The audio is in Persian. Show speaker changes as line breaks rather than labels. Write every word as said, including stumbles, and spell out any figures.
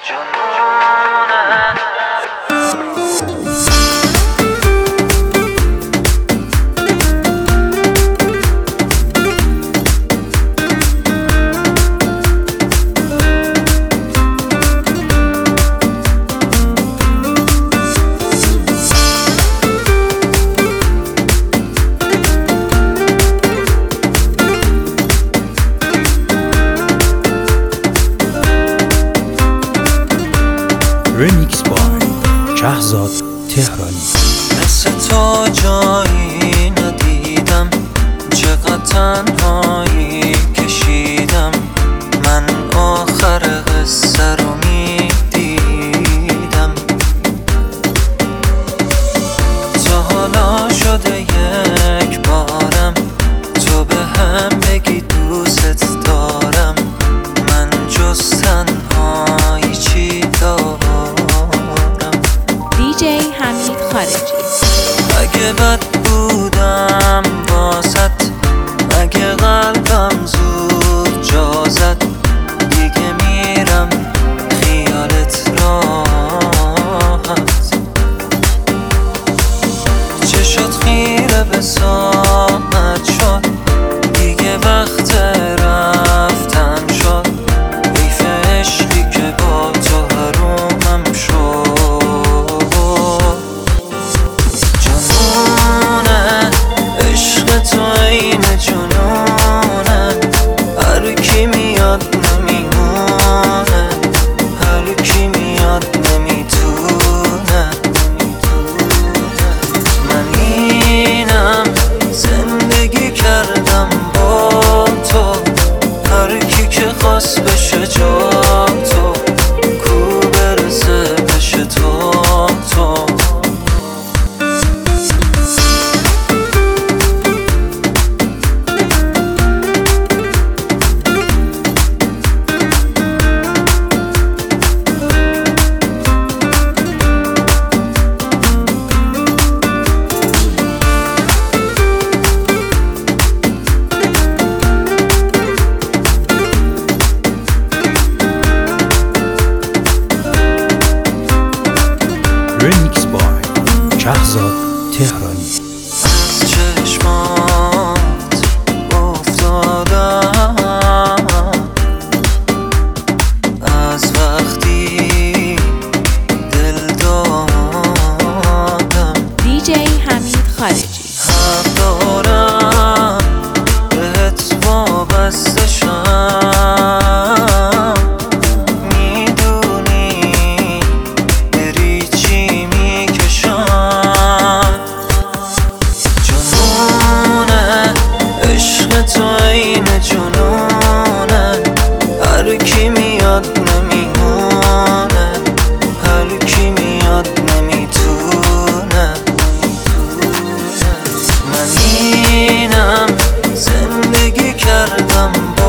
رمیکس بای شهزاد تهرانی.
مثل تو جایی ندیدم، چقدر تنهایی کشیدم. من آخر قصه رو میدیدم، تا حالا شده یک بارم تو به هم بگی دوست دارم. من جز تنهایی چی دارم؟
دیجی حمید خارجی.
اگه بد بودم واسط، اگه قلبم زود جا زد، دیگه میرم خیالت راحت. چه شد خیره به ساعت شد، دیگه وقت رفتن شد. حیف عشقی که با تو حرومم شد. تو این جنونه، هر کی میاد نمیمونه، هر کی میاد نمیتونه. من اینم زندگی کردم با تو، هر کی که خواست بشه جا تو، کو برسه بشه تو تو.
رمیکس بای شهزاد تهرانی.
از چشمات افتادم، از وقتی دل دادم.
دیجی حمید خارجی.
حق دارم بهت وابسته شم، میدونی بری چی میکشم. جنونه عشق تو این جنونه، هر کی میاد نمیمونه، هر کی میاد نمیتونه. من اینم زندگی کردم